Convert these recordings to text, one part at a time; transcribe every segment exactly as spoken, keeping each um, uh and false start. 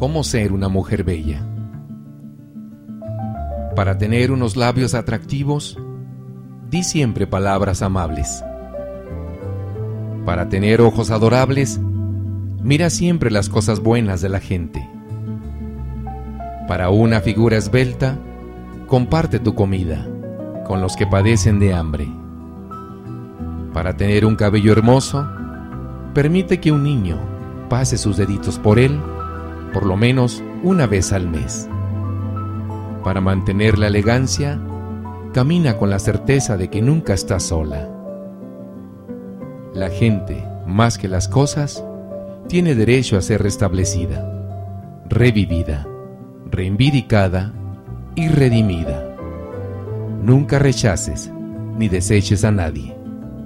cómo ser una mujer bella. Para tener unos labios atractivos, di siempre palabras amables. Para tener ojos adorables, mira siempre las cosas buenas de la gente. Para una figura esbelta, comparte tu comida con los que padecen de hambre. Para tener un cabello hermoso, permite que un niño pase sus deditos por él por lo menos una vez al mes. Para mantener la elegancia, camina con la certeza de que nunca estás sola. La gente, más que las cosas, tiene derecho a ser restablecida, revivida, reivindicada y redimida. Nunca rechaces ni deseches a nadie.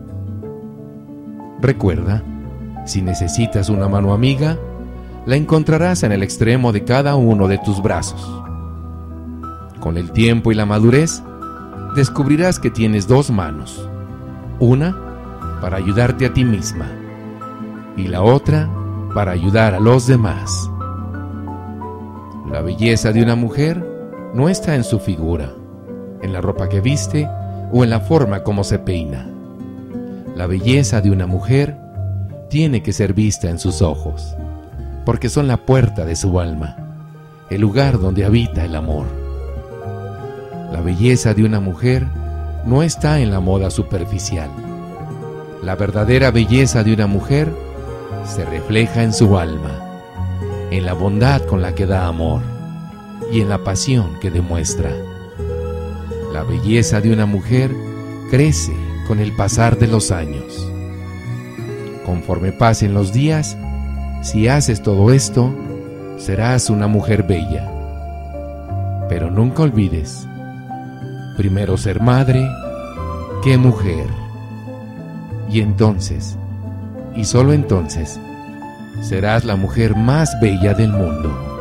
Recuerda, si necesitas una mano amiga, la encontrarás en el extremo de cada uno de tus brazos. Con el tiempo y la madurez, descubrirás que tienes dos manos, una para ayudarte a ti misma y la otra para ayudar a los demás. La belleza de una mujer no está en su figura, en la ropa que viste o en la forma como se peina. La belleza de una mujer tiene que ser vista en sus ojos, porque son la puerta de su alma, el lugar donde habita el amor. La belleza de una mujer no está en la moda superficial. La verdadera belleza de una mujer se refleja en su alma, en la bondad con la que da amor y en la pasión que demuestra. La belleza de una mujer crece con el pasar de los años. Conforme pasen los días, si haces todo esto, serás una mujer bella. Pero nunca olvides, primero ser madre que mujer. Y entonces, y solo entonces, serás la mujer más bella del mundo.